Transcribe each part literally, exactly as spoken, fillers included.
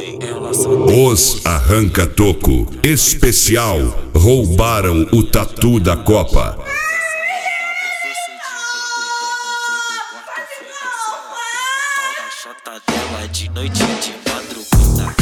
Os Arranca-Toco especial roubaram o tatu da Copa. De noite, de madrugada.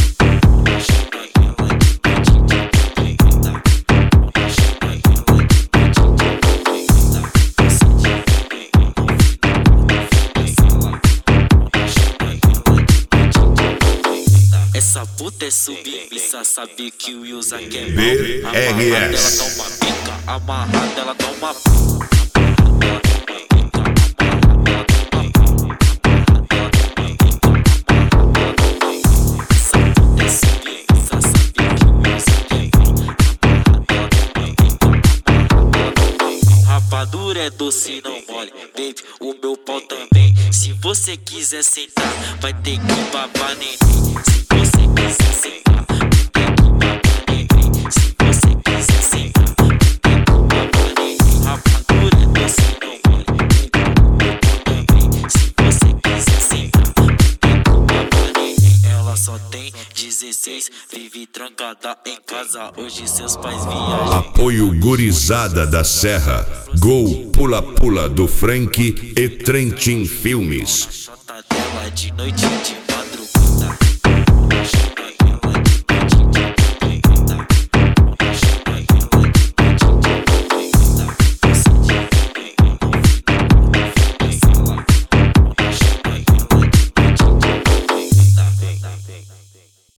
Essa puta é submissa, sabe que o Wilson quer B R S. Amarrada ela toma pica, amarrada ela toma. Rapadura é doce, não mole, baby, o meu pau também. Se você quiser sentar, vai ter que babar neném. Se você quiser sentar, vai ter que babar neném. Se você quiser sentar, vai ter que babar neném. Rapadura é doce, não mole, baby, o meu pau também. Se você quiser sentar, vai ter que babar neném. Ela só tem dezesseis, vive trancada em casa. Hoje seus pais viajam. Apoio Gurizada da Serra, Gol Pula Pula do Frank e Trentin Filmes. De noite, de madrugada.